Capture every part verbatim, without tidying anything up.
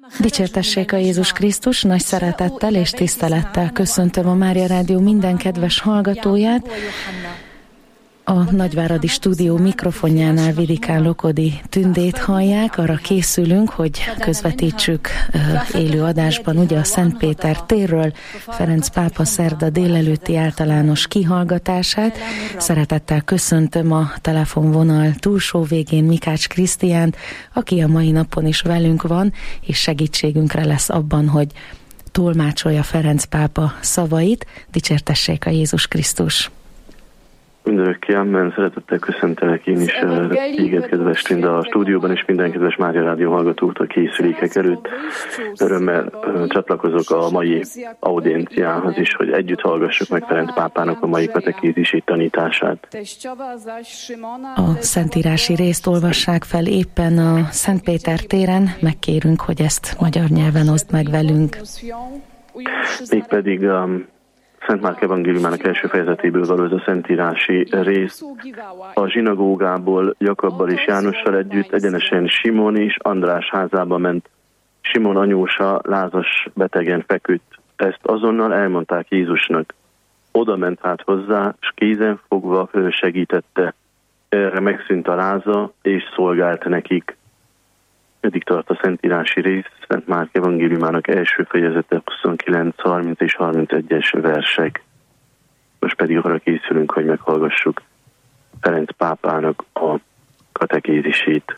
Dicsértessék a Jézus Krisztus, nagy szeretettel és tisztelettel köszöntöm a Mária Rádió minden kedves hallgatóját. A Nagyváradi Stúdió mikrofonjánál Vidikán Lokodi Tündét hallják, arra készülünk, hogy közvetítsük élő adásban ugye a Szent Péter térről Ferenc pápa szerda délelőtti általános kihallgatását. Szeretettel köszöntöm a telefonvonal túlsó végén Mikács Krisztiánt, aki a mai napon is velünk van, és segítségünkre lesz abban, hogy tolmácsolja Ferenc pápa szavait. Dicsértessék a Jézus Krisztus! Mindörökké, amen. Szeretettel köszöntelek én is téged, kedves Tünde, a stúdióban, és minden kedves Mária Rádió hallgatót a készülékek előtt. Örömmel csatlakozok a mai audienciához is, hogy együtt hallgassuk meg Ferenc pápának a mai katekézisi tanítását. A szentírási részt olvassák fel éppen a Szent Péter téren, megkérünk, hogy ezt magyar nyelven oszd meg velünk. Mégpedig um, Szent Márk evangéliumának első fejezetéből való ez a szentírási rész. A zsinagógából Jakabbal és Jánossal együtt egyenesen Simon és András házába ment. Simon anyósa lázas betegen feküdt. Ezt azonnal elmondták Jézusnak. Oda ment hát hozzá, s kézen fogva fölsegítette. Erre megszűnt a láza, és szolgált nekik. Eddig tart a szentírási rész, Szent Márk evangéliumának első fejezete huszonkilenc, harminc és harmincegyes versek. Most pedig arra készülünk, hogy meghallgassuk Ferenc pápának a katekézisét.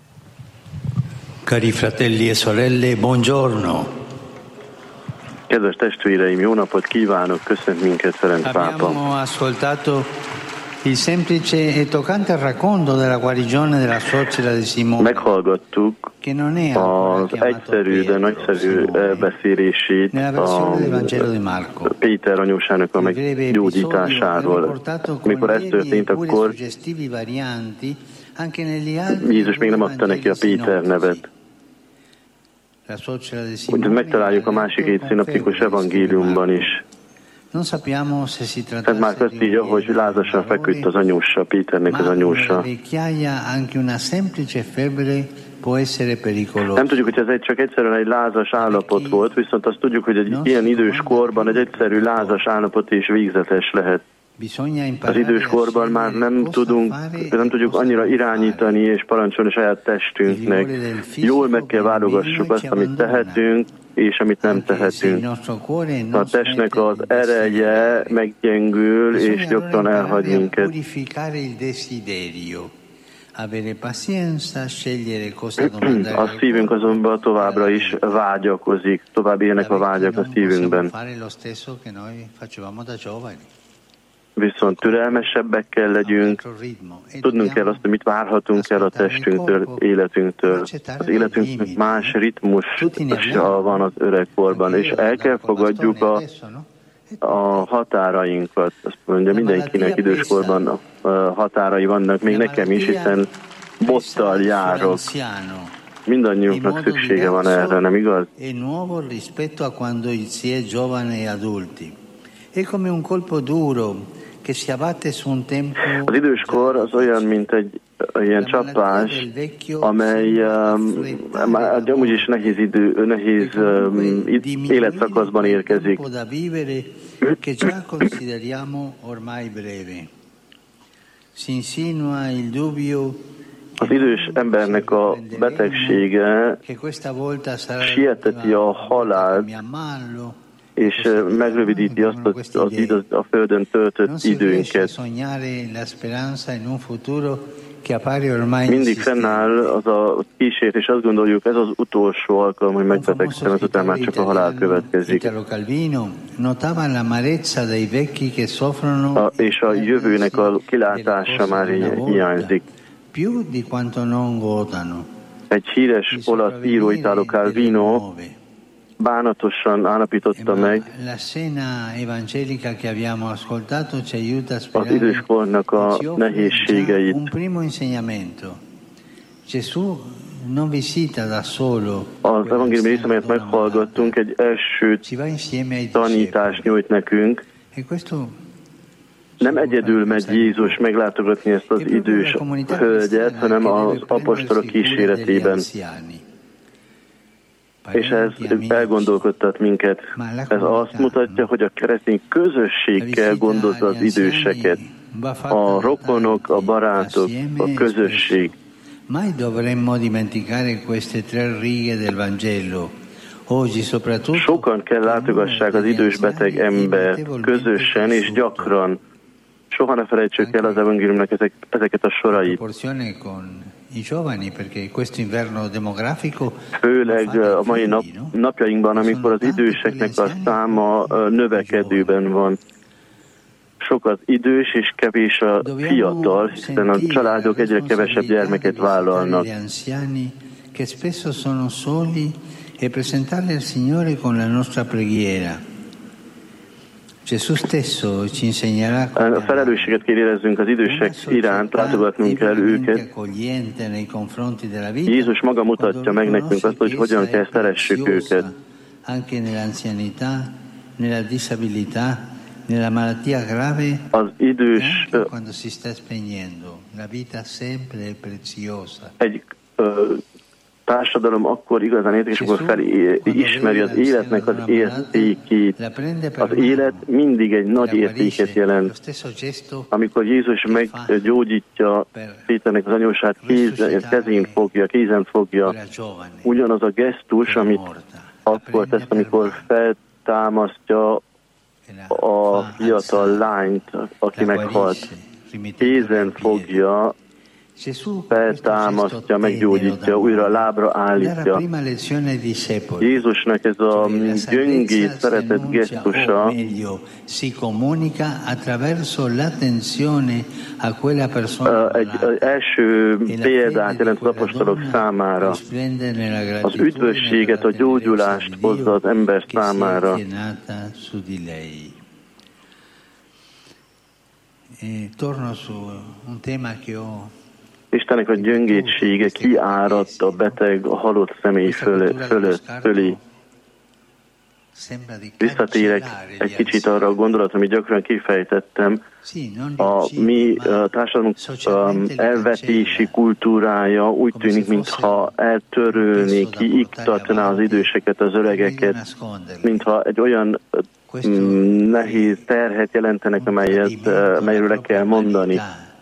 Cari fratelli e sorelle, buongiorno. Kedves testvéreim, jó napot kívánok, köszönt minket Ferenc pápa. Abbiamo ascoltato il semplice e toccante racconto della guarigione della suocera di Simone. Meghallgattuk az egyszerű, de nagyszerű beszélését a Péter anyósának a meggyógyításáról. Amikor ez történt, akkor Jézus még nem adta neki a Péter nevet. Hogy megtaláljuk a másik két szinoptikus evangéliumban is. Szent Márk azt írja, hogy lázasan feküdt az anyósa, Péternek az anyósa. Nem tudjuk, hogy ez egy csak egyszerűen egy lázas állapot volt, viszont azt tudjuk, hogy egy ilyen idős korban egy egyszerű lázas állapot is végzetes lehet. Az idős korban már nem tudunk, nem tudjuk annyira irányítani és parancsolni saját testünknek. Jól meg kell válogassuk azt, amit tehetünk, és amit nem tehetünk. A testnek az ereje meggyengül, és gyakran elhagy minket. A szívünk azonban továbbra is vágyakozik, tovább élnek a vágyak a szívünkben. Viszont türelmesebbek legyünk, tudnunk kell azt, hogy mit várhatunk el a testünktől, életünktől. Az életünknek más ritmusa van az öregkorban, és el kell fogadjuk a, a határainkat. Azt mondja, mindenkinek időskorban határai vannak, még nekem is, hiszen bottal járok. Mindannyiunknak szüksége van erre, nem igaz? Az időskor az olyan, mint egy ilyen csapás, amely um, amúgy is nehéz, idő, nehéz um, életszakaszban érkezik. Az idős embernek a betegsége sieteti a halált, és megrövidíti azt az, az a Földön töltött időnket. Mindig fennáll az a kísért, és azt gondoljuk, ez az utolsó alkalom, hogy megbetegszem, azután már csak a halál következik. A, és a jövőnek a kilátása már hiányzik. Egy híres olasz író, Italo Calvino bánatosan állapította meg az időskornak a nehézségeit. Az evangélium rész, amelyet meghallgattunk, egy első tanítást nyújt nekünk. Nem egyedül megy Jézus meglátogatni ezt az idős hölgyet, hanem az apostolok kíséretében. És ez elgondolkodtat minket. Ez azt mutatja, hogy a keresztény közösség kell gondozza az időseket. A rokonok, a barátok, a közösség. Mai dovremmo dimenticare queste tre righe del Vangelo. Sokan kell látogassák az idős beteg embert közösen és gyakran. Soha ne felejtsük el az evangéliumnak ezek, ezeket a sorait. Főleg a mai nap, napjainkban, amikor az időseknek a száma növekedőben van. Sok az idős és kevés a fiatal, hiszen a családok egyre kevesebb gyermeket vállalnak. E presentarli al Signore con la nostra preghiera. Gesù stesso ci insegnerà a felelősséget kell érezzünk az idősek iránt, látogatnunk kell őket. Jézus maga mutatja meg nekünk azt, hogy hogyan kell szeressük őket. Anche nell'anzianità, nella disabilità, nella malattia grave, az idős quando si sta spegnendo, la vita sempre è preziosa. Egy uh, társadalom akkor igazán érték, és akkor felismeri az életnek az értékét. Az élet mindig egy nagy értéket jelent. Amikor Jézus meggyógyítja Péternek az anyósát, kezén fogja, kézen fogja, ugyanaz a gesztus, amit akkor tesz, amikor feltámasztja a fiatal lányt, aki meghalt. Kézen fogja, feltámasztja, meggyógyítja, újra lábra állítja. Jézusnak ez a gyöngéd, szeretett gesztusa egy első példát jelent az apostolok számára. Az üdvösséget, a gyógyulást hozza az ember számára. Torno su un tema che ho Istennek a gyöngétsége kiáradt a beteg, a halott személy fölött, fölött, fölé. Visszatérek egy kicsit arra a gondolatra, amit gyakran kifejtettem. A mi társadalmunk elvetési kultúrája úgy tűnik, mintha eltörölné, kiiktatná az időseket, az öregeket, mintha egy olyan nehéz terhet jelentenek, amelyet, amelyről le kell mondani.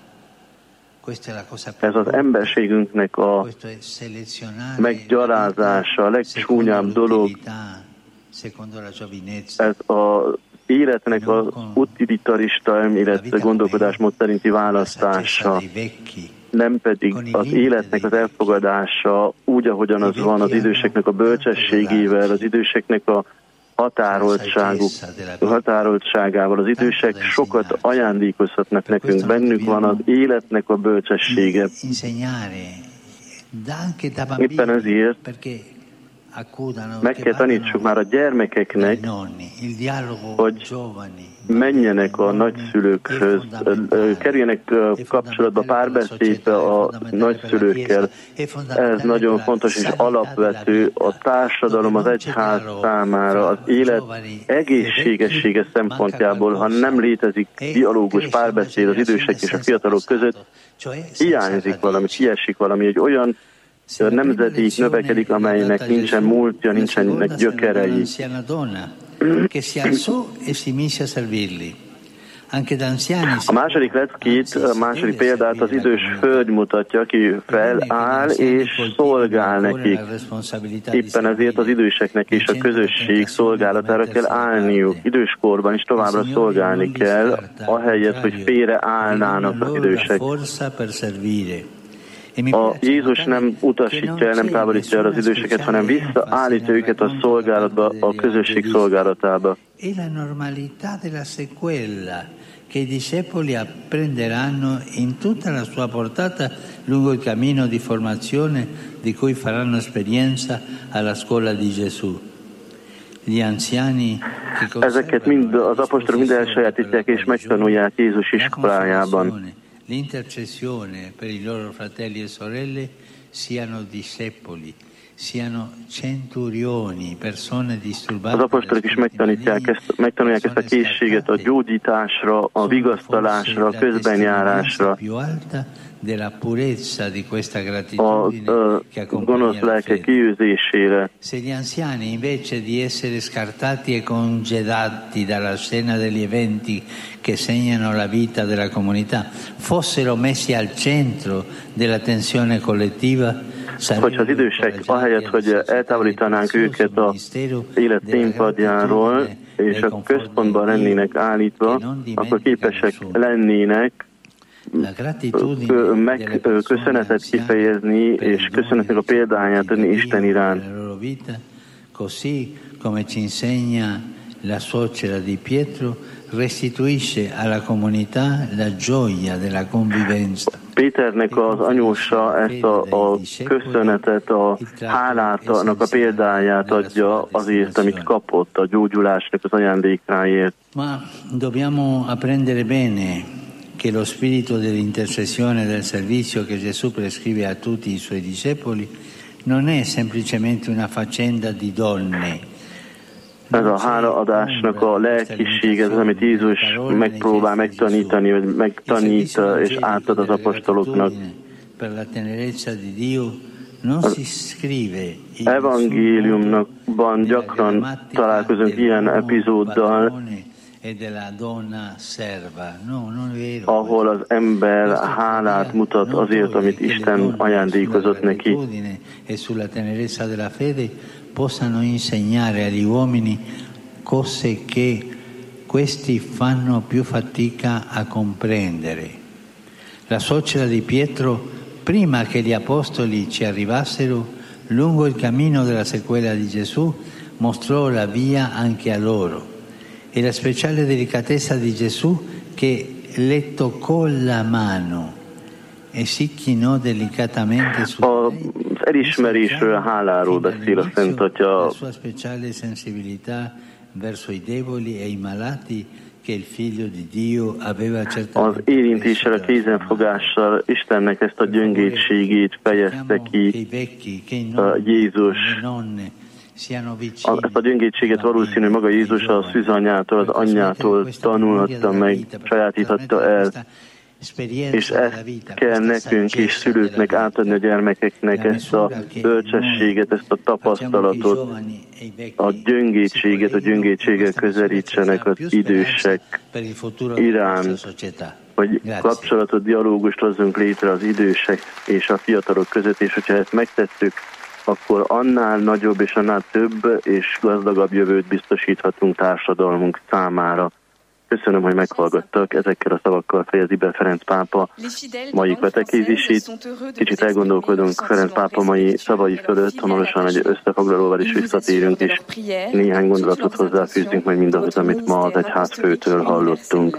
Ez az emberségünknek a meggyalázása, a legcsúnyább dolog. Ez az életnek az utilitarista elmélet gondolkodásmód szerinti választása, nem pedig az életnek az elfogadása úgy, ahogyan az van, az időseknek a bölcsességével, az időseknek a határoltságuk, határoltságával. Az idősek sokat ajándékozhatnak nekünk, bennük van az életnek a bölcsessége. Éppen ezért meg kell tanítsuk már a gyermekeknek, hogy menjenek a nagyszülőkhöz, kerüljenek kapcsolatba, párbeszédbe a nagyszülőkkel. Ez nagyon fontos és alapvető a társadalom, az egyház számára, az élet egészségessége szempontjából. Ha nem létezik dialógus, párbeszéd az idősek és a fiatalok között, hiányzik valami, kiesik valami, egy olyan nemzedék növekedik, amelynek nincsen múltja, nincsenek gyökerei. A második leckét, a második példát az idős hölgy mutatja, aki feláll és szolgál nekik. Éppen ezért az időseknek és a közösség szolgálatára kell állniuk. Időskorban is továbbra szolgálni kell, ahelyett, hogy félre állnának az idősek. A Jézus nem utasítja el, nem távolítja el az időseket, hanem visszaállítja őket a szolgálatba, a közösség szolgálatába. Che i discepoli apprenderanno in tutta la sua portata lungo il cammino di formazione di cui faranno esperienza alla scuola di Gesù. Gli anziani Ezeket mind az apostolok mind elsajátítják és megtanulják Jézus iskolájában. L'intercessione per i loro fratelli e sorelle siano discepoli, siano centurioni, persone disturbate. Az apostolok is megtanítják ezt, megtanulják ezt a készséget a gyógyításra, a vigasztalásra, a közbenjárásra. della purezza di questa a gratitudine uh, che accompagna gonosz la lelke fede. kiűzésére. Se gli anziani, invece di essere scartati e congedati dalla scena degli eventi che segnano la vita della comunità, fossero messi al centro dell'attenzione collettiva, Hogyha az idősek ahelyett, hogy eltávolítanánk őket a élet színpadjáról, és a központban lennének állítva, akkor képesek lennének meg köszönetet kifejezni, és köszönetnek a példáját adni Isten iránt. Così come ci insegna la suocera di Pietro, restituisce alla comunità la gioia della convivenza. Péternek az anyósa ezt a, a köszönetet, a hálát, annak a példáját adja azért, amit kapott a gyógyulásnak az ajándékáért. Ma dobbiamo apprendere bene che lo spirito dell'intercessione e del servizio che Gesù prescrive a tutti i suoi discepoli non è semplicemente una faccenda di donne. Ez a hálaadásnak a lelkiség, ez az, amit Jézus megpróbál megtanítani, vagy megtanít és átad az apostoloknak. Az evangéliumban gyakran találkozunk ilyen epizóddal, ahol az ember hálát mutat azért, amit Isten ajándékozott neki. Possano insegnare agli uomini cose che questi fanno più fatica a comprendere. La suocera di Pietro, prima che gli apostoli ci arrivassero, lungo il cammino della sequela di Gesù, mostrò la via anche a loro. E la speciale delicatezza di Gesù che le toccò la mano e si chinò delicatamente su lei. Az elismerésről, háláról beszél a Szent Atya. La sua speciale sensibilità verso i deboli e i malati che il Figlio di Dio aveva certamente. Az érintéssel, a kézenfogással Istennek ezt a gyöngétségét fejezte ki Jézus. Ezt a gyöngétséget valószínű maga Jézus a szűzanyjától, az anyjától tanulhatta meg, sajátíthatta el. És ezt kell nekünk is szülőknek átadni a gyermekeknek, ezt a bölcsességet, ezt a tapasztalatot, a gyöngétséget, a gyöngétséggel közelítsenek az idősek iránt, hogy kapcsolatot, dialógust hozzunk létre az idősek és a fiatalok között, és hogyha ezt megtesszük, akkor annál nagyobb és annál több és gazdagabb jövőt biztosíthatunk társadalmunk számára. Köszönöm, hogy meghallgattak. Ezekkel a szavakkal fejezi be Ferenc pápa mai katekézisét. Kicsit elgondolkodunk Ferenc pápa mai szavai fölött, hamarosan egy összefoglalóval is visszatérünk, és néhány gondolatot hozzáfűzünk majd mindahhoz, amit ma az egyházfőtől hallottunk.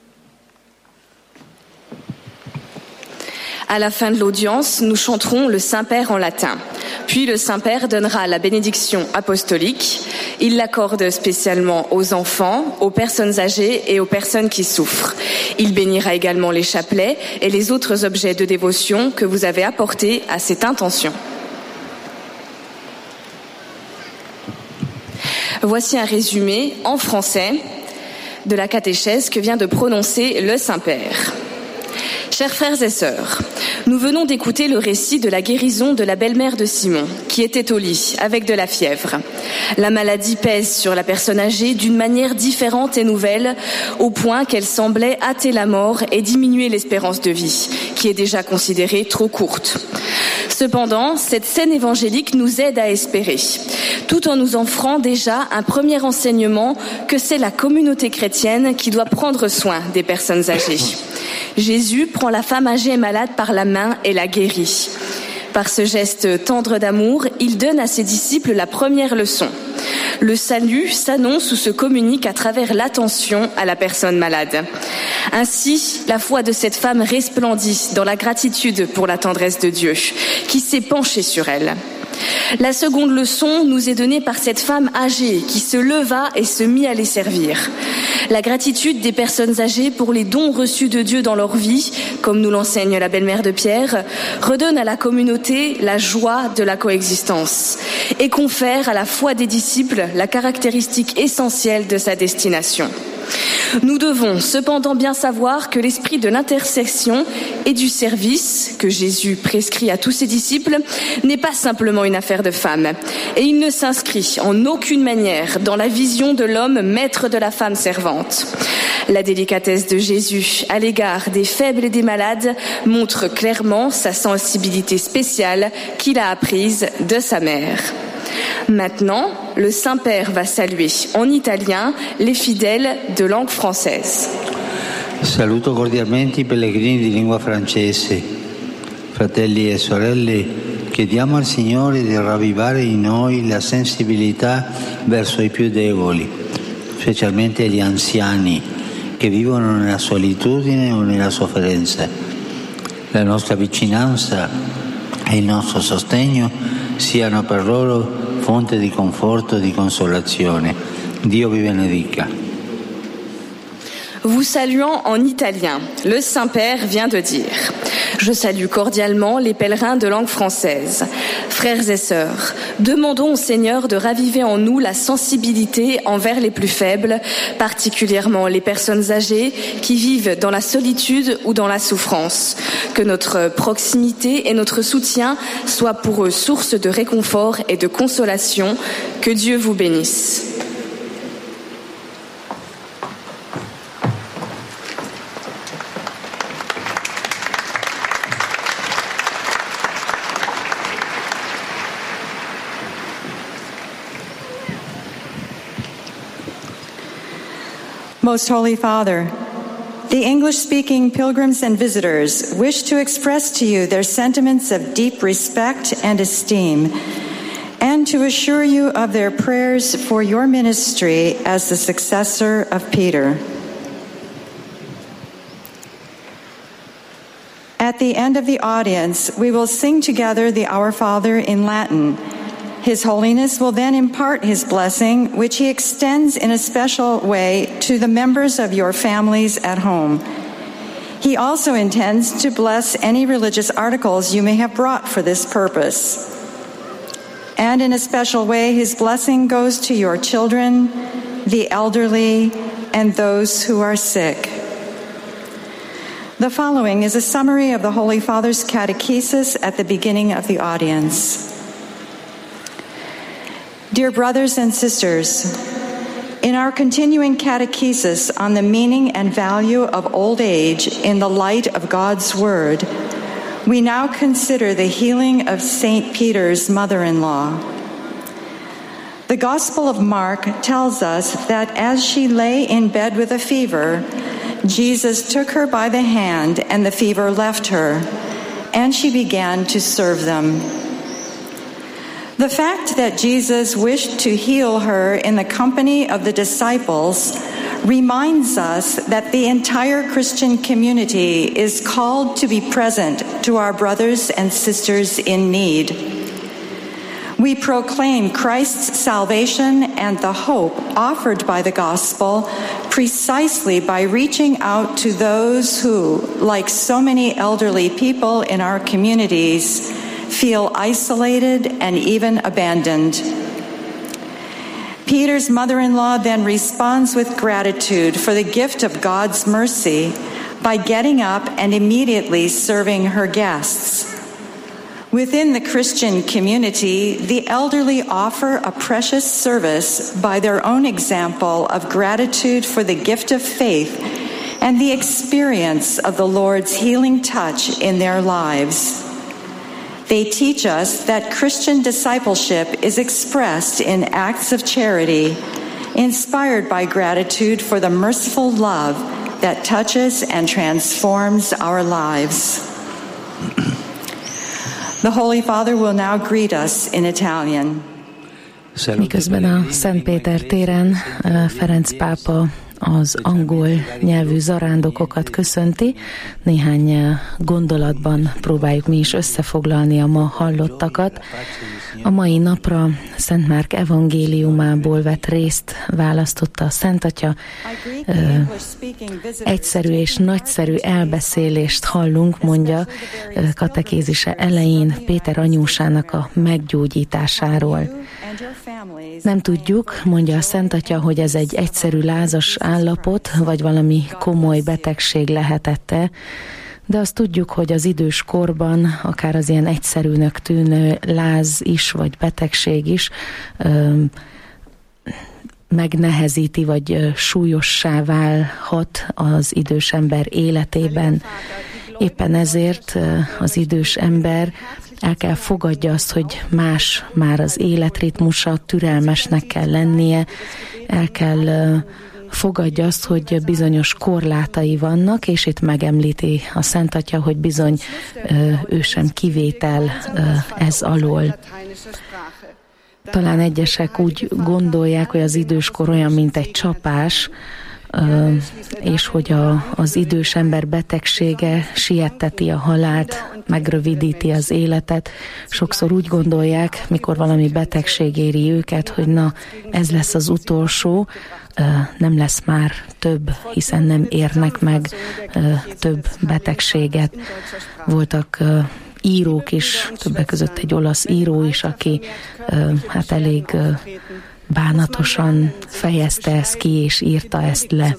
À la fin de l'audience, nous chanterons le Saint-Père en latin. Puis le Saint-Père donnera la bénédiction apostolique. Il l'accorde spécialement aux enfants, aux personnes âgées et aux personnes qui souffrent. Il bénira également les chapelets et les autres objets de dévotion que vous avez apportés à cette intention. Voici un résumé en français de la catéchèse que vient de prononcer le Saint-Père. Chers frères et sœurs, nous venons d'écouter le récit de la guérison de la belle-mère de Simon, qui était au lit avec de la fièvre. La maladie pèse sur la personne âgée d'une manière différente et nouvelle, au point qu'elle semblait hâter la mort et diminuer l'espérance de vie, qui est déjà considérée trop courte. Cependant, cette scène évangélique nous aide à espérer, tout en nous offrant déjà un premier enseignement que c'est la communauté chrétienne qui doit prendre soin des personnes âgées. Jésus prend la femme âgée et malade par la main et la guérit. Par ce geste tendre d'amour, il donne à ses disciples la première leçon. Le salut s'annonce ou se communique à travers l'attention à la personne malade. Ainsi, la foi de cette femme resplendit dans la gratitude pour la tendresse de Dieu, qui s'est penché sur elle. La seconde leçon nous est donnée par cette femme âgée qui se leva et se mit à les servir. La gratitude des personnes âgées pour les dons reçus de Dieu dans leur vie, comme nous l'enseigne la belle-mère de Pierre, redonne à la communauté la joie de la coexistence et confère à la foi des disciples la caractéristique essentielle de sa destination. Nous devons cependant bien savoir que l'esprit de l'intercession et du service que Jésus prescrit à tous ses disciples n'est pas simplement une affaire de femmes, et il ne s'inscrit en aucune manière dans la vision de l'homme maître de la femme servante. La délicatesse de Jésus à l'égard des faibles et des malades montre clairement sa sensibilité spéciale qu'il a apprise de sa mère. Maintenant, le Saint-Père va saluer en italien les fidèles de langue française. Saluto cordialmente i pellegrini di lingua francese. Fratelli e sorelle, chiediamo al Signore di ravvivare in noi la sensibilità verso i più deboli, specialmente gli anziani che vivono nella solitudine o nella sofferenza. La nostra vicinanza e il nostro sostegno siano per loro fonte di conforto e di consolazione. Dio vi benedica. Vous saluant en italien, le Saint-Père vient de dire « Je salue cordialement les pèlerins de langue française. Frères et sœurs, demandons au Seigneur de raviver en nous la sensibilité envers les plus faibles, particulièrement les personnes âgées qui vivent dans la solitude ou dans la souffrance. Que notre proximité et notre soutien soient pour eux source de réconfort et de consolation. Que Dieu vous bénisse. » Most Holy Father, the English-speaking pilgrims and visitors wish to express to you their sentiments of deep respect and esteem, and to assure you of their prayers for your ministry as the successor of Peter. At the end of the audience, we will sing together the Our Father in Latin. His Holiness will then impart his blessing, which he extends in a special way to the members of your families at home. He also intends to bless any religious articles you may have brought for this purpose. And in a special way, his blessing goes to your children, the elderly, and those who are sick. The following is a summary of the Holy Father's catechesis at the beginning of the audience. Dear brothers and sisters, in our continuing catechesis on the meaning and value of old age in the light of God's Word, we now consider the healing of Saint Peter's mother-in-law. The Gospel of Mark tells us that as she lay in bed with a fever, Jesus took her by the hand and the fever left her, and she began to serve them. The fact that Jesus wished to heal her in the company of the disciples reminds us that the entire Christian community is called to be present to our brothers and sisters in need. We proclaim Christ's salvation and the hope offered by the gospel precisely by reaching out to those who, like so many elderly people in our communities, feel isolated and even abandoned. Peter's mother-in-law then responds with gratitude for the gift of God's mercy by getting up and immediately serving her guests. Within the Christian community, the elderly offer a precious service by their own example of gratitude for the gift of faith and the experience of the Lord's healing touch in their lives. They teach us that Christian discipleship is expressed in acts of charity, inspired by gratitude for the merciful love that touches and transforms our lives. The Holy Father will now greet us in Italian. Miközben a Szent Péter téren Ferenc pápa az angol nyelvű zarándokokat köszönti. Néhány gondolatban próbáljuk mi is összefoglalni a ma hallottakat. A mai napra Szent Márk evangéliumából vett részt választotta a Szent Atya. Egyszerű és nagyszerű elbeszélést hallunk, mondja katekézise elején Péter anyósának a meggyógyításáról. Nem tudjuk, mondja a Szent Atya, hogy ez egy egyszerű lázas állapot, vagy valami komoly betegség lehetette, de azt tudjuk, hogy az idős korban akár az ilyen egyszerűnek tűnő láz is, vagy betegség is ö, megnehezíti, vagy súlyossá válhat az idős ember életében. Éppen ezért az idős ember el kell fogadja azt, hogy más már az életritmusa, türelmesnek kell lennie, el kell fogadja azt, hogy bizonyos korlátai vannak, és itt megemlíti a Szent Atya, hogy bizony ő sem kivétel ez alól. Talán egyesek úgy gondolják, hogy az időskor olyan, mint egy csapás, és hogy a, az idős ember betegsége sietteti a halált, megrövidíti az életet. Sokszor úgy gondolják, mikor valami betegség éri őket, hogy na, ez lesz az utolsó, nem lesz már több, hiszen nem érnek meg több betegséget. Voltak írók is, többek között egy olasz író is, aki hát elég bánatosan fejezte ezt ki, és írta ezt le.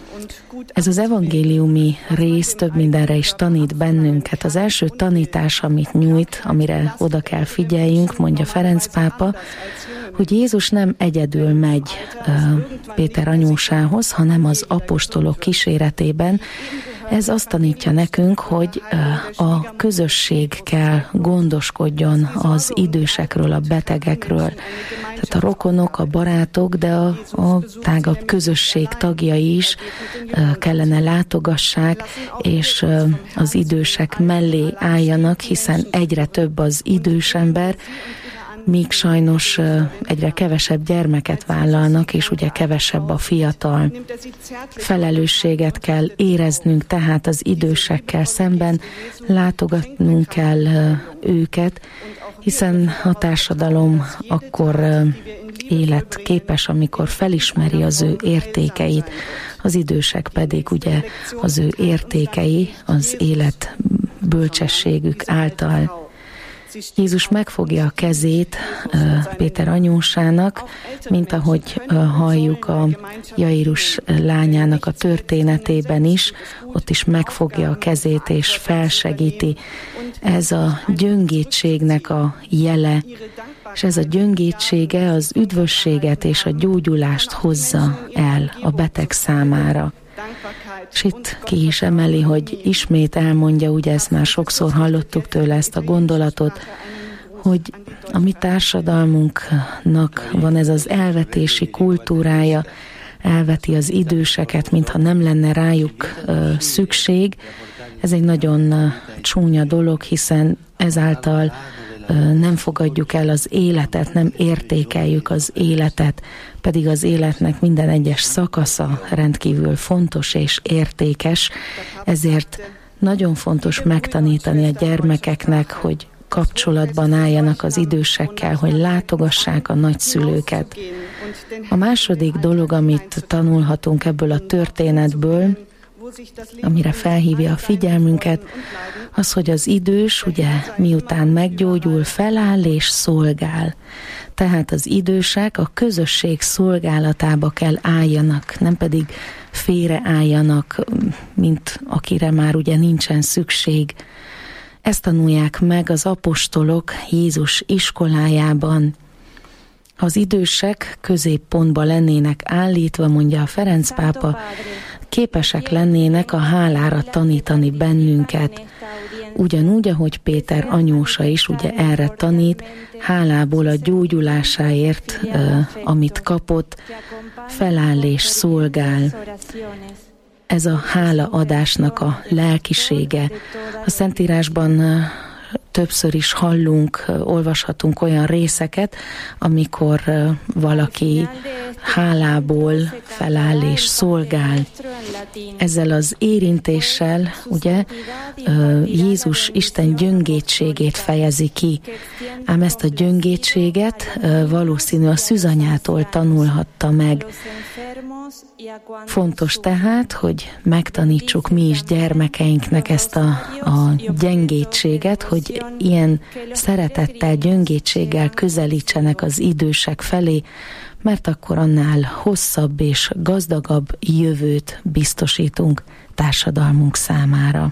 Ez az evangéliumi rész több mindenre is tanít bennünket. Az első tanítás, amit nyújt, amire oda kell figyeljünk, mondja Ferenc pápa, hogy Jézus nem egyedül megy Péter anyósához, hanem az apostolok kíséretében. Ez azt tanítja nekünk, hogy a közösség kell gondoskodjon az idősekről, a betegekről. Tehát a rokonok, a barátok, de a, a tágabb közösség tagjai is kellene látogassák, és az idősek mellé álljanak, hiszen egyre több az idős ember, míg sajnos egyre kevesebb gyermeket vállalnak, és ugye kevesebb a fiatal. Felelősséget kell éreznünk tehát az idősekkel szemben, látogatnunk kell őket, hiszen a társadalom akkor életképes, amikor felismeri az ő értékeit, az idősek pedig ugye az ő értékei az élet bölcsességük által. Jézus megfogja a kezét Péter anyósának, mint ahogy halljuk a Jairus lányának a történetében is, ott is megfogja a kezét és felsegíti. Ez a gyöngétségnek a jele, és ez a gyöngétsége az üdvösséget és a gyógyulást hozza el a beteg számára. És itt ki is emeli, hogy ismét elmondja, ugye ezt már sokszor hallottuk tőle ezt a gondolatot, hogy a mi társadalmunknak van ez az elvetési kultúrája, elveti az időseket, mintha nem lenne rájuk ö, szükség. Ez egy nagyon ö, csúnya dolog, hiszen ezáltal ö, nem fogadjuk el az életet, nem értékeljük az életet, pedig az életnek minden egyes szakasza rendkívül fontos és értékes, ezért nagyon fontos megtanítani a gyermekeknek, hogy kapcsolatban álljanak az idősekkel, hogy látogassák a nagyszülőket. A második dolog, amit tanulhatunk ebből a történetből, amire felhívja a figyelmünket, az, hogy az idős, ugye, miután meggyógyul, feláll és szolgál. Tehát az idősek a közösség szolgálatába kell álljanak, nem pedig félre álljanak, mint akire már ugye nincsen szükség. Ezt tanulják meg az apostolok Jézus iskolájában. Ha az idősek középpontba lennének állítva, mondja a Ferenc pápa, képesek lennének a hálára tanítani bennünket. Ugyanúgy, ahogy Péter anyósa is ugye erre tanít, hálából a gyógyulásáért, amit kapott, feláll és szolgál. Ez a hálaadásnak a lelkisége. A Szentírásban többször is hallunk, olvashatunk olyan részeket, amikor valaki hálából feláll és szolgál. Ezzel az érintéssel, ugye, Jézus Isten gyöngétségét fejezi ki. Ám ezt a gyöngétséget valószínű a szűzanyától tanulhatta meg. Fontos tehát, hogy megtanítsuk mi is gyermekeinknek ezt a, a gyengétséget, hogy ilyen szeretettel, gyöngétséggel közelítsenek az idősek felé, mert akkor annál hosszabb és gazdagabb jövőt biztosítunk társadalmunk számára.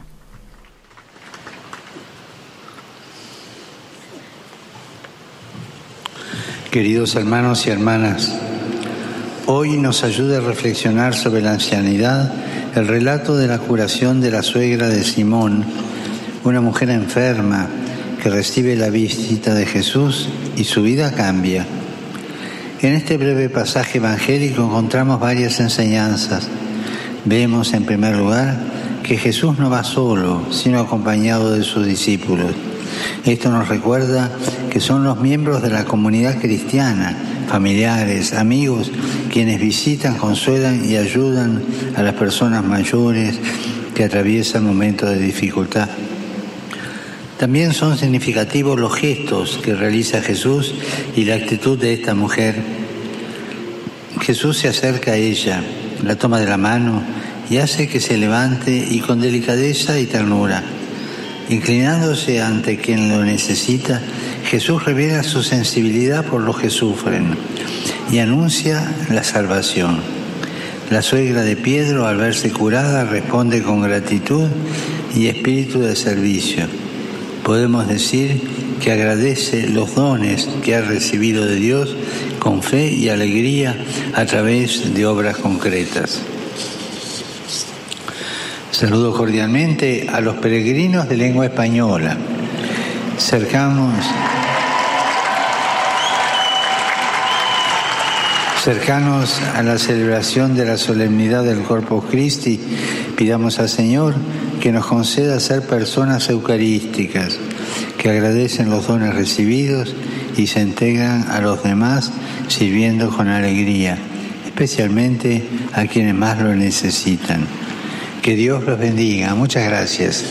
Queridos hermanos y hermanas, hoy nos ayuda a reflexionar sobre la ancianidad el relato de la curación de la suegra de Simón, una mujer enferma que recibe la visita de Jesús y su vida cambia. En este breve pasaje evangélico encontramos varias enseñanzas. Vemos en primer lugar que Jesús no va solo, sino acompañado de sus discípulos. Esto nos recuerda que son los miembros de la comunidad cristiana, familiares, amigos, quienes visitan, consuelan y ayudan a las personas mayores que atraviesan momentos de dificultad. También son significativos los gestos que realiza Jesús y la actitud de esta mujer. Jesús se acerca a ella, la toma de la mano y hace que se levante y con delicadeza y ternura. Inclinándose ante quien lo necesita, Jesús revela su sensibilidad por los que sufren y anuncia la salvación. La suegra de Pedro, al verse curada, responde con gratitud y espíritu de servicio. Podemos decir que agradece los dones que ha recibido de Dios con fe y alegría a través de obras concretas. Saludo cordialmente a los peregrinos de lengua española. Cercamos, cercanos a la celebración de la solemnidad del Corpus Christi, pidamos al Señor que nos conceda ser personas eucarísticas, que agradecen los dones recibidos y se integran a los demás sirviendo con alegría, especialmente a quienes más lo necesitan. Que Dios los bendiga. Muchas gracias.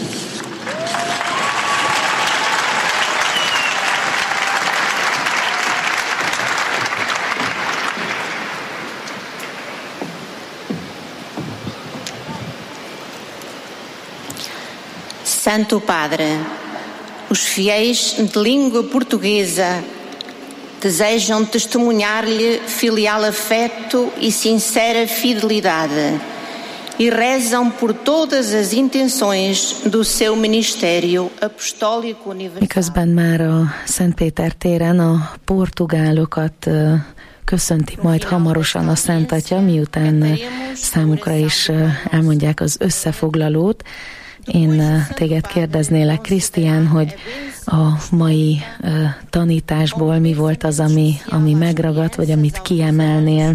Santo Padre, os fiéis de língua portuguesa desejam testemunhar-lhe filial afeto e sincera fidelidade e rezam por todas as intenções do seu ministério apostólico universal. Miközben már a Szent Péter téren a portugálokat köszönti majd hamarosan a Szent Atya, miután számukra is elmondják az összefoglalót. Én téged kérdeznélek, Krisztián, hogy a mai tanításból mi volt az, ami, ami megragadt, vagy amit kiemelnél?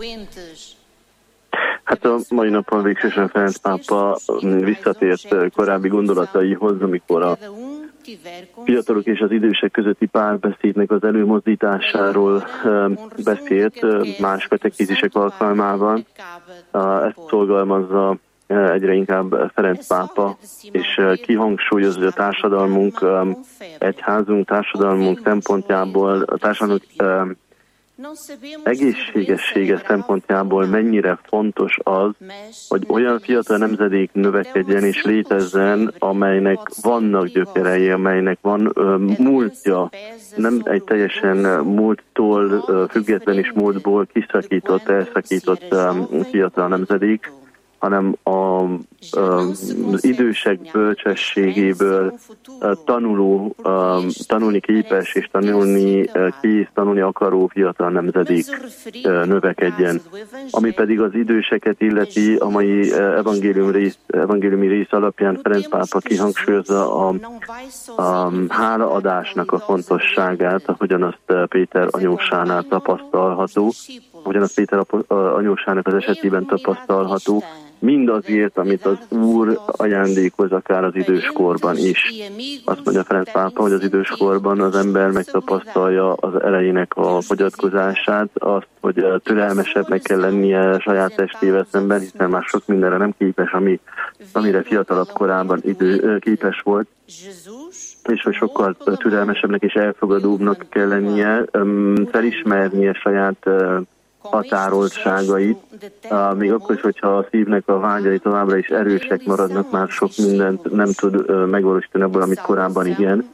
Hát a mai napon végsősorban Ferenc pápa visszatért korábbi gondolataihoz, amikor a fiatalok és az idősek közötti párbeszédnek az előmozdításáról beszélt más katekézisek alkalmával. Ezt szorgalmazza egyre inkább Ferenc pápa, és kihangsúlyozza, hogy a társadalmunk, egyházunk, társadalmunk szempontjából, a társadalmunk egészségessége szempontjából mennyire fontos az, hogy olyan fiatal nemzedék növekedjen és létezzen, amelynek vannak gyökerei, amelynek van ö, múltja, nem egy teljesen múlttól ö, független és múltból kiszakított, elszakított ö, fiatal nemzedék, hanem a, az idősek bölcsességéből tanuló, tanulni képes és tanulni kész, tanulni akaró fiatal nemzedék növekedjen. Ami pedig az időseket illeti, a mai evangélium rész, evangéliumi rész alapján Ferenc pápa kihangsúlyozza a, a hálaadásnak a fontosságát, ahogyan azt Péter anyósánál tapasztalható, ahogyan azt Péter anyósának az esetében tapasztalható, mindazért, amit az Úr ajándékoz akár az időskorban is. Azt mondja Ferenc pápa, hogy az időskorban az ember megtapasztalja az erejének a fogyatkozását, azt, hogy türelmesebbnek kell lennie saját testével szemben, hiszen már sok mindenre nem képes, ami, amire fiatalabb korában idő képes volt, és hogy sokkal türelmesebbnek és elfogadóbbnak kell lennie, felismernie saját határoltságait, uh, még akkor is, hogyha a szívnek a vágyai továbbra is erősek maradnak, már sok mindent nem tud uh, megvalósítani abból, amit korábban igen.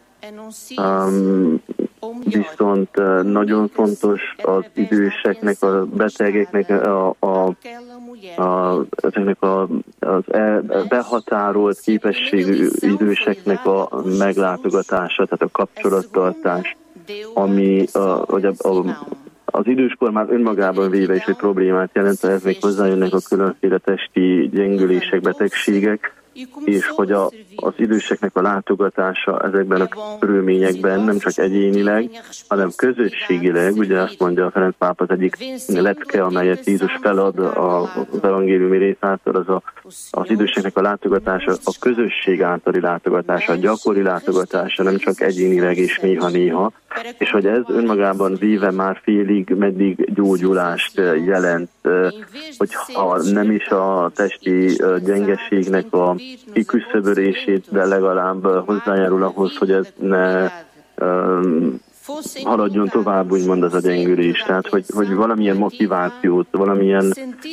Um, viszont uh, nagyon fontos az időseknek, a betegeknek, a, a, a, ezeknek a, az e, behatárolt képességű időseknek a meglátogatása, tehát a kapcsolattartás, ami a, a, a, az időskor már önmagában véve is egy problémát jelent, ehhez még hozzájönnek a különféle testi gyengülések, betegségek, és hogy a, az időseknek a látogatása ezekben a körülményekben nem csak egyénileg, hanem közösségileg, ugye azt mondja a Ferenc pápa, az egyik lecke, amelyet Jézus felad az evangéliumi rész által, az a, az időseknek a látogatása, a közösség általi látogatása, a gyakori látogatása, nem csak egyénileg és néha-néha, és hogy ez önmagában véve már félig, meddig gyógyulást jelent, hogyha nem is a testi gyengeségnek a kiküszöbölését, de legalább hozzájárul ahhoz, hogy ez ne um, haladjon tovább, úgymond az a gyengülés. Tehát, hogy, hogy valamilyen motivációt, valamilyen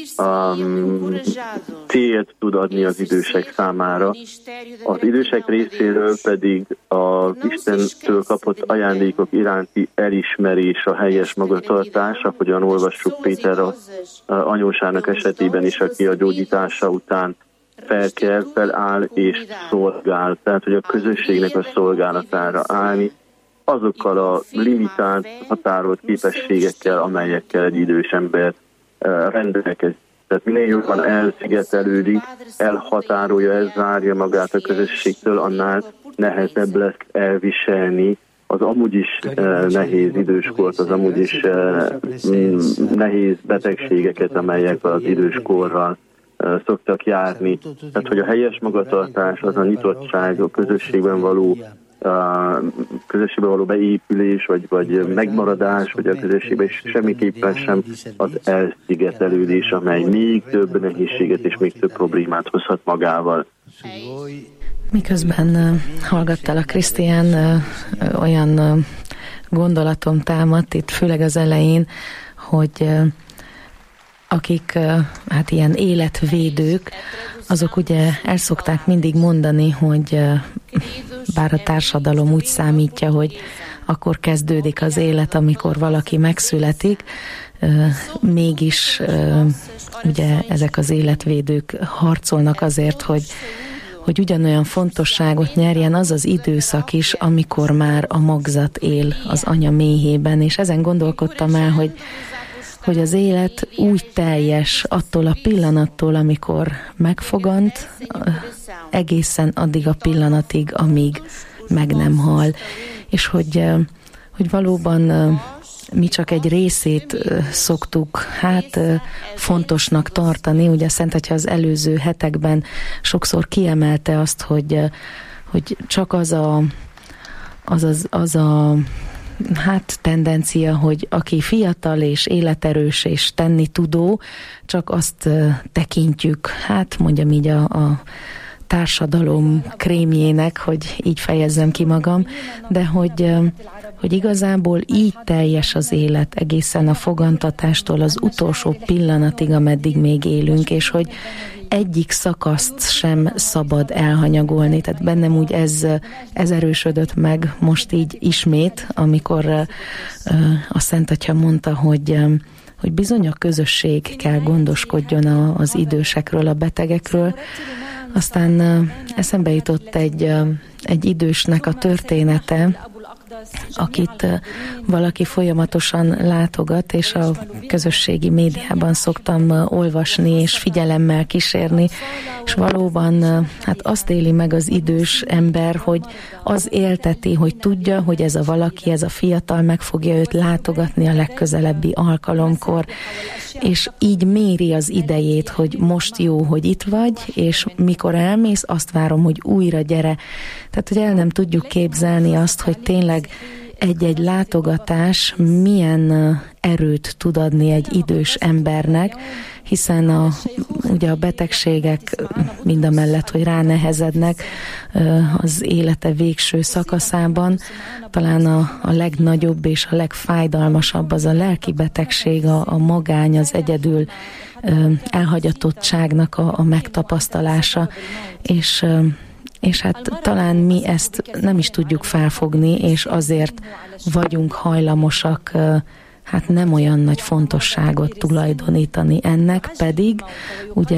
um, célt tud adni az idősek számára. Az idősek részéről pedig az Istentől kapott ajándékok iránti elismerés, a helyes magatartás, ahogyan olvassuk Péter a, a anyósának esetében is, aki a gyógyítása után felkel, feláll és szolgál. Tehát, hogy a közösségnek a szolgálatára állni, azokkal a limitált, határolt képességekkel, amelyekkel egy idős ember uh, rendelkezik. Tehát minél jobban elszigetelődik, elhatárolja, elzárja magát a közösségtől, annál nehezebb lesz elviselni az amúgy is uh, nehéz időskort, az amúgy is uh, nehéz betegségeket, amelyek az időskorral uh, szoktak járni. Tehát, hogy a helyes magatartás, az a nyitottság, a közösségben való a közösségbe való beépülés, vagy, vagy megmaradás, vagy a közösségben semmiképpen sem az elszigetelődés, amely még több nehézséget és még több problémát hozhat magával. Miközben hallgattal a Krisztián, olyan gondolatom támadt itt, főleg az elején, hogy akik hát ilyen életvédők, azok ugye el szokták mindig mondani, hogy bár a társadalom úgy számítja, hogy akkor kezdődik az élet, amikor valaki megszületik, mégis ugye ezek az életvédők harcolnak azért, hogy hogy ugyanolyan fontosságot nyerjen az az időszak is, amikor már a magzat él az anya méhében, és ezen gondolkodtam el, hogy hogy az élet úgy teljes attól a pillanattól, amikor megfogant, egészen addig a pillanatig, amíg meg nem hal. És hogy, hogy valóban mi csak egy részét szoktuk hát fontosnak tartani. Ugye Szent Atya az előző hetekben sokszor kiemelte azt, hogy, hogy csak az a, az, az, az a hát tendencia, hogy aki fiatal és életerős és tenni tudó, csak azt tekintjük, hát mondjam így a, a társadalom krémjének, hogy így fejezzem ki magam, de hogy, hogy igazából így teljes az élet egészen a fogantatástól az utolsó pillanatig, ameddig még élünk, és hogy egyik szakaszt sem szabad elhanyagolni. Tehát bennem úgy ez, ez erősödött meg most így ismét, amikor uh, a Szent Atya mondta, hogy, um, hogy bizony a közösség kell gondoskodjon a, az idősekről, a betegekről. Aztán uh, eszembe jutott egy, uh, egy idősnek a története, akit valaki folyamatosan látogat, és a közösségi médiában szoktam olvasni és figyelemmel kísérni, és valóban hát azt éli meg az idős ember, hogy az élteti, hogy tudja, hogy ez a valaki, ez a fiatal meg fogja őt látogatni a legközelebbi alkalomkor, és így méri az idejét, hogy most jó, hogy itt vagy, és mikor elmész, azt várom, hogy újra gyere. Tehát, hogy el nem tudjuk képzelni azt, hogy tényleg egy-egy látogatás milyen erőt tud adni egy idős embernek, hiszen a, ugye a betegségek mindamellett, hogy ránehezednek az élete végső szakaszában, talán a, a legnagyobb és a legfájdalmasabb az a lelki betegség, a, a magány, az egyedül elhagyatottságnak a, a megtapasztalása, és, és hát talán mi ezt nem is tudjuk felfogni, és azért vagyunk hajlamosak hát nem olyan nagy fontosságot tulajdonítani ennek, pedig ugye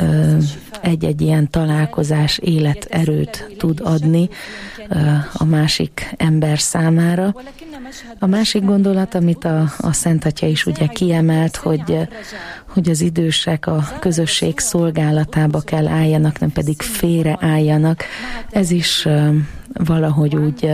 egy-egy ilyen találkozás életerőt tud adni a másik ember számára. A másik gondolat, amit a, a Szent Atya is ugye kiemelt, hogy, hogy az idősek a közösség szolgálatába kell álljanak, nem pedig félre álljanak. Ez is valahogy úgy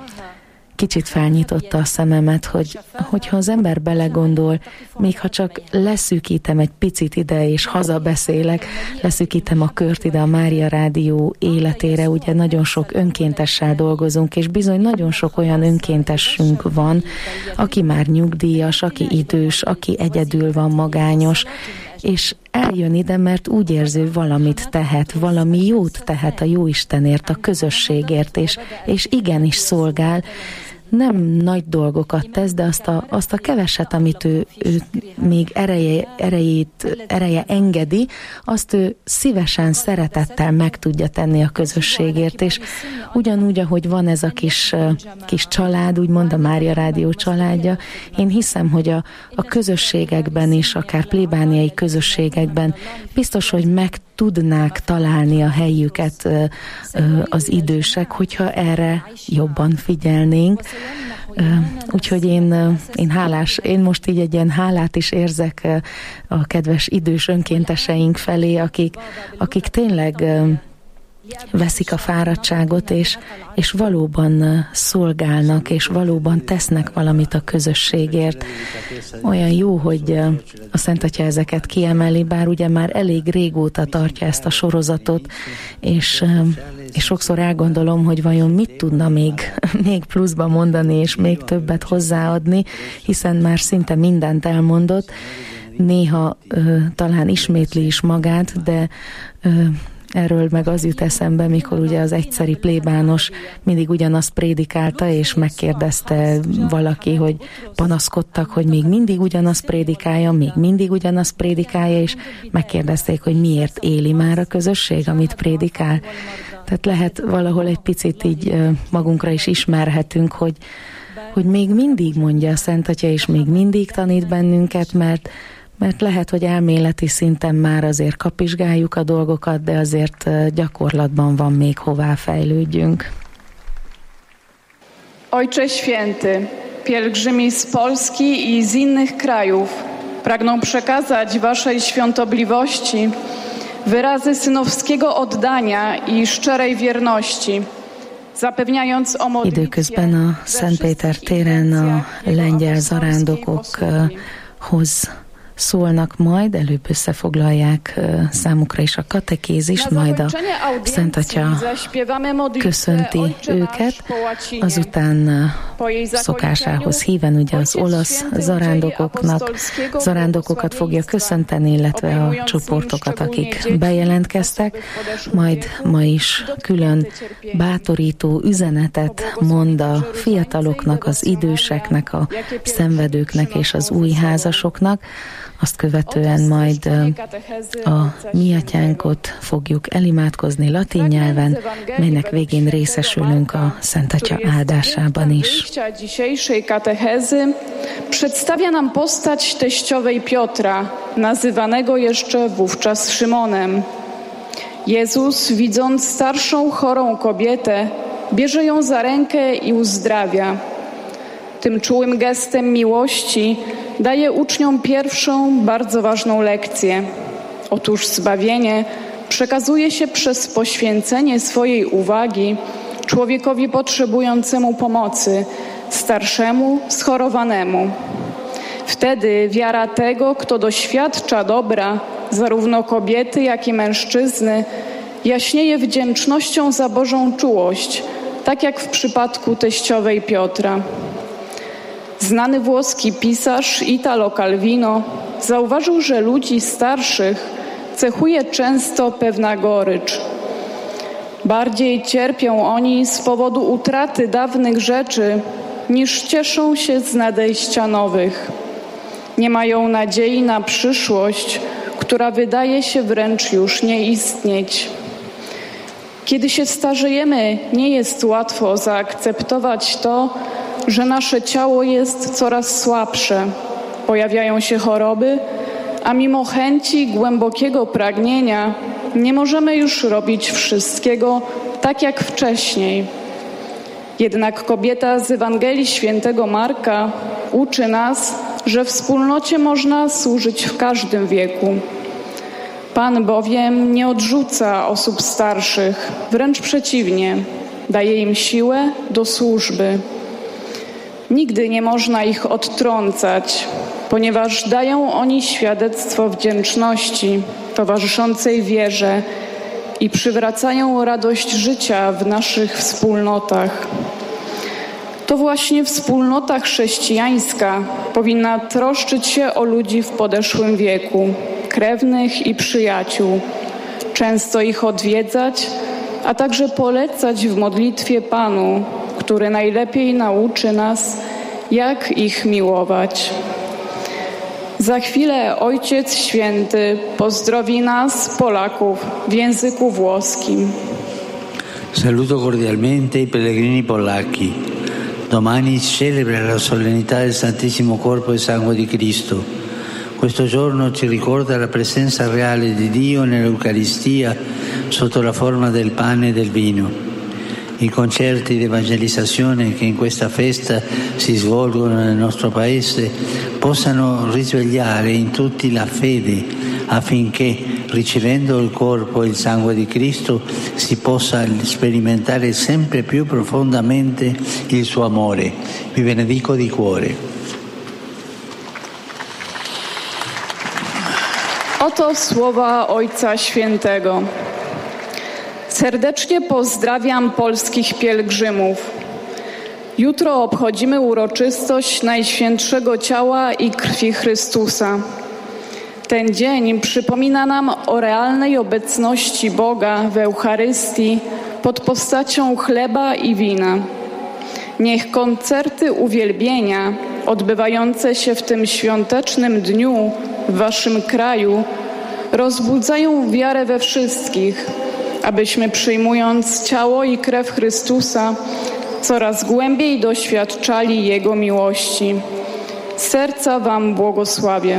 kicsit felnyitotta a szememet, hogy, hogyha az ember belegondol, még ha csak leszűkítem egy picit ide, és hazabeszélek, leszűkítem a kört ide a Mária Rádió életére, ugye nagyon sok önkéntessel dolgozunk, és bizony nagyon sok olyan önkéntesünk van, aki már nyugdíjas, aki idős, aki egyedül van, magányos, és eljön ide, mert úgy érzi, hogy valamit tehet, valami jót tehet a Jóistenért, a közösségért, és, és igenis szolgál. Nem nagy dolgokat tesz, de azt a, azt a keveset, amit ő, ő még ereje, erejét, ereje engedi, azt ő szívesen, szeretettel meg tudja tenni a közösségért, és ugyanúgy, ahogy van ez a kis, kis család, úgymond a Mária Rádió családja, én hiszem, hogy a, a közösségekben is, akár plébániai közösségekben biztos, hogy meg tudnák találni a helyüket az idősek, hogyha erre jobban figyelnénk. Úgyhogy én, én hálás, én most így egy ilyen hálát is érzek a kedves idős önkénteseink felé, akik, akik tényleg veszik a fáradtságot, és, és valóban szolgálnak, és valóban tesznek valamit a közösségért. Olyan jó, hogy a Szent Atya ezeket kiemeli, bár ugye már elég régóta tartja ezt a sorozatot, és, és sokszor elgondolom, hogy vajon mit tudna még, még pluszba mondani, és még többet hozzáadni, hiszen már szinte mindent elmondott. Néha ö, talán ismétli is magát, de ö, erről meg az jut eszembe, mikor ugye az egyszeri plébános mindig ugyanazt prédikálta, és megkérdezte valaki, hogy panaszkodtak, hogy még mindig ugyanazt prédikálja, még mindig ugyanazt prédikálja, és megkérdezték, hogy miért éli már a közösség, amit prédikál. Tehát lehet valahol egy picit így magunkra is ismerhetünk, hogy, hogy még mindig mondja a Szent Atya, és még mindig tanít bennünket, mert Mert lehet, hogy elméleti szinten már azért kapizsgáljuk a dolgokat, de azért gyakorlatban van még hová fejlődjünk. Ojcze Święty, pielgrzymi z Polski i z innych krajów pragną przekazać Waszej świątobliwości wyrazy synowskiego oddania i szczerej wierności, zapewniając o modlitwie. Időközben a Szent Péter téren a lengyel zarándokokhoz szólnak majd, előbb összefoglalják számukra is a katekézist, majd a Szent Atya köszönti őket, azután szokásához híven ugye az olasz zarándokoknak, zarándokokat fogja köszönteni, illetve a csoportokat, akik bejelentkeztek, majd ma is külön bátorító üzenetet mond a fiataloknak, az időseknek, a szenvedőknek és az új házasoknak. Azt követően majd a Mi Atyánkot fogjuk elimádkozni latin nyelven, melynek végén részesülünk a Szent Atya áldásában is. Dzisiejszej katechezy przedstawia nam postać teściowej Piotra, nazywanego jeszcze wówczas Szymonem. Jezus, widząc starszą, chorą kobietę, bierze ją za rękę i uzdrawia. Tym czułym gestem miłości daje uczniom pierwszą, bardzo ważną lekcję. Otóż zbawienie przekazuje się przez poświęcenie swojej uwagi człowiekowi potrzebującemu pomocy, starszemu, schorowanemu. Wtedy wiara tego, kto doświadcza dobra, zarówno kobiety, jak i mężczyzny, jaśnieje wdzięcznością za Bożą czułość, tak jak w przypadku teściowej Piotra. Znany włoski pisarz Italo Calvino zauważył, że ludzi starszych cechuje często pewna gorycz. Bardziej cierpią oni z powodu utraty dawnych rzeczy, niż cieszą się z nadejścia nowych. Nie mają nadziei na przyszłość, która wydaje się wręcz już nie istnieć. Kiedy się starzejemy, nie jest łatwo zaakceptować to, że nasze ciało jest coraz słabsze, pojawiają się choroby, a mimo chęci głębokiego pragnienia nie możemy już robić wszystkiego tak jak wcześniej. Jednak kobieta z Ewangelii Świętego Marka uczy nas, że wspólnocie można służyć w każdym wieku. Pan bowiem nie odrzuca osób starszych, wręcz przeciwnie, daje im siłę do służby. Nigdy nie można ich odtrącać, ponieważ dają oni świadectwo wdzięczności towarzyszącej wierze i przywracają radość życia w naszych wspólnotach. To właśnie wspólnota chrześcijańska powinna troszczyć się o ludzi w podeszłym wieku, krewnych i przyjaciół, często ich odwiedzać, a także polecać w modlitwie Panu, który najlepiej nauczy nas, jak ich miłować. Za chwilę Ojciec Święty pozdrowi nas, Polaków, w języku włoskim. Saluto cordialmente i pellegrini polacchi. Domani si celebra la solennità del Santissimo Corpo e Sangue di Cristo. Questo giorno ci ricorda la presenza reale di Dio nell'Eucaristia sotto la forma del pane e del vino. I concerti di evangelizzazione che in questa festa si svolgono nel nostro Paese possano risvegliare in tutti la fede affinché, ricevendo il corpo e il sangue di Cristo, si possa sperimentare sempre più profondamente il suo amore. Vi benedico di cuore. Oto słowa Ojca Świętego. Serdecznie pozdrawiam polskich pielgrzymów. Jutro obchodzimy uroczystość Najświętszego Ciała i Krwi Chrystusa. Ten dzień przypomina nam o realnej obecności Boga w Eucharystii pod postacią chleba i wina. Niech koncerty uwielbienia odbywające się w tym świątecznym dniu w waszym kraju rozbudzają wiarę we wszystkich, abyśmy przyjmując ciało i krew Chrystusa coraz głębiej doświadczali Jego miłości. Z serca wam błogosławię.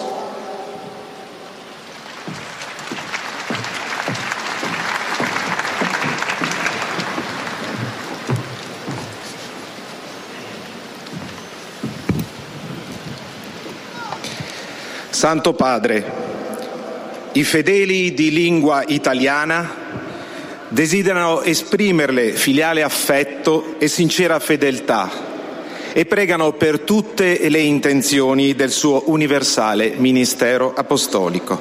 Santo Padre, i fedeli di lingua italiana desiderano esprimerle filiale affetto e sincera fedeltà e pregano per tutte le intenzioni del suo universale ministero apostolico.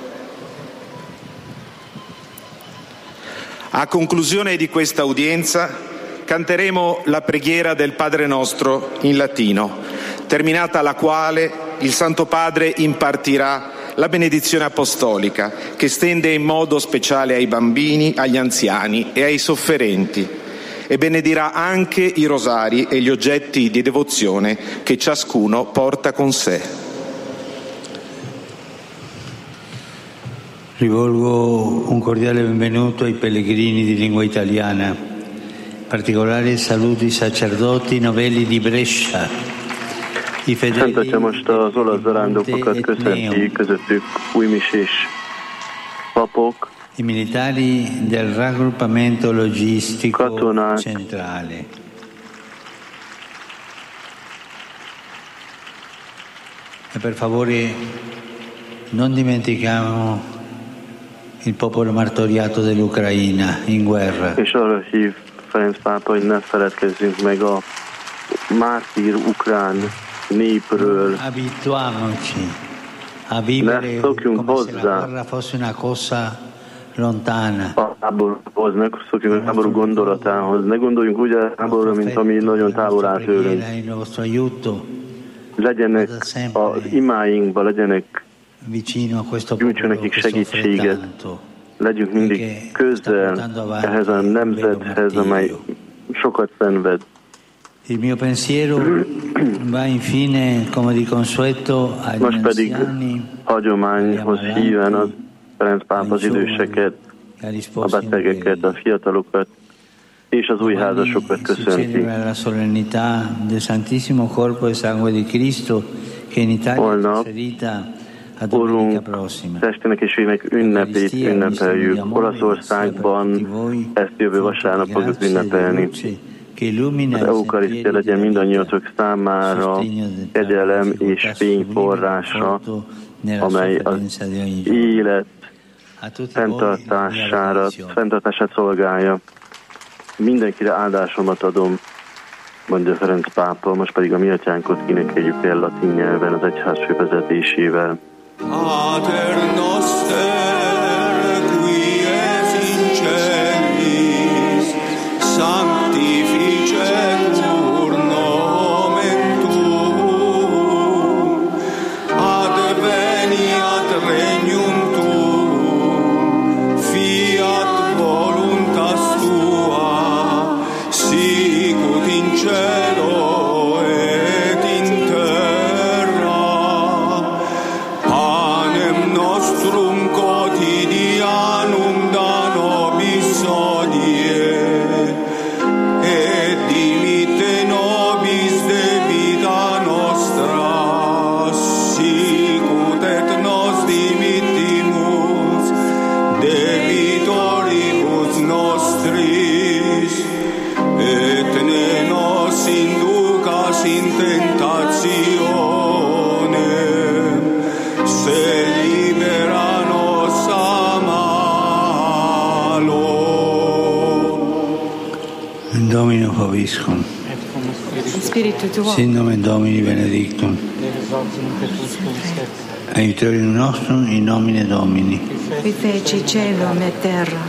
A conclusione di questa udienza canteremo la preghiera del Padre Nostro in latino, terminata la quale il Santo Padre impartirà la benedizione apostolica che stende in modo speciale ai bambini, agli anziani e ai sofferenti e benedirà anche i rosari e gli oggetti di devozione che ciascuno porta con sé. Rivolgo un cordiale benvenuto ai pellegrini di lingua italiana, in particolare saluto i sacerdoti novelli di Brescia. Szent Atya most az olasz zarándokokat köszönti, közöttük újmisés papok, i militari del raggruppamento logistico katonák, centrale. E per favore non dimentichiamo il popolo martoriato dell'Ucraina in guerra. És arra hív Ferenc pápa, hogy ne feledkezzünk meg a mártír ukrán népről. Abituamoci a vivere come se la guerra fosse una cosa a háborúhoz, ne szokjunk a háború gondolatához, ne gondoljunk úgy a háborúra, mint ami nagyon távol áll tőlünk. Legyenek az imáinkba, legyenek, gyújtson nekik segítséget, legyünk mindig közel ehhez a nemzethez, amely sokat szenved. Il mio pensiero va infine, come di consueto, agli Most pedig anziani, hagyományhoz híven az Ferenc pápa az időseket, a betegeket, a fiatalokat és az új házasokat köszönti. Holnap Urunk testének és vének ünnepét ünnepeljük. Olaszországban ezt jövő vasárnap fogjuk ünnepelni. Az eukarisztia legyen mindannyiatok számára kegyelem és fény forrása, amely az élet fenntartására, fenntartását szolgálja. Mindenkire áldásomat adom, mondja Ferenc pápa, most pedig a mi atyánkot énekeljük el latin nyelven az egyház fővezetésével. Pater noster, qui es in celis, sanctificetur nomen tuum, adveniat regnum tuum, fiat voluntas tua, sicut in cielo et in terra. Panem nostrum quotidianum da nobis hodie, et dimitte nobis debita nostra, sicut et nos dimittimus debitoribus nostris, et ne nos inducas in tentationem, sed libera nos a malo. In Domino Hoviscum. Spiritu tuo. Sin nomen Domini benedictum. Aiutorium nostrum in nomine Domini. Qui feci cielo et terra.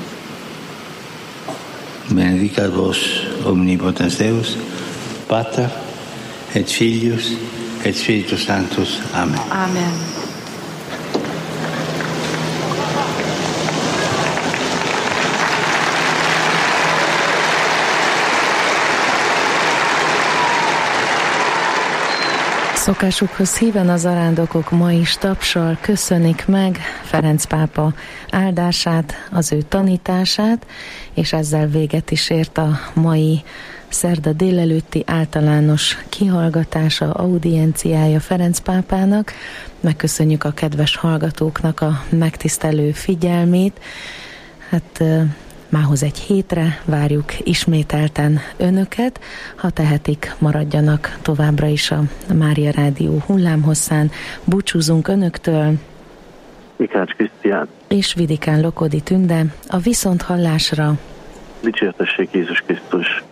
Benedicat vos omnipotens Deus, Pater et Filius et Spiritus Sanctus. Amen. Amen. Szokásukhoz híven a zarándokok ma is tapssal köszönik meg Ferenc pápa áldását, az ő tanítását, és ezzel véget is ért a mai szerda délelőtti általános kihallgatása, audienciája Ferenc pápának. Megköszönjük a kedves hallgatóknak a megtisztelő figyelmét. Hát mához egy hétre várjuk ismételten önöket. Ha tehetik, maradjanak továbbra is a Mária Rádió hullámhosszán. Búcsúzunk önöktől. Mikács Krisztián És Vidikán Lokodi Tünde. A viszonthallásra. Dicsértessék Jézus Krisztus!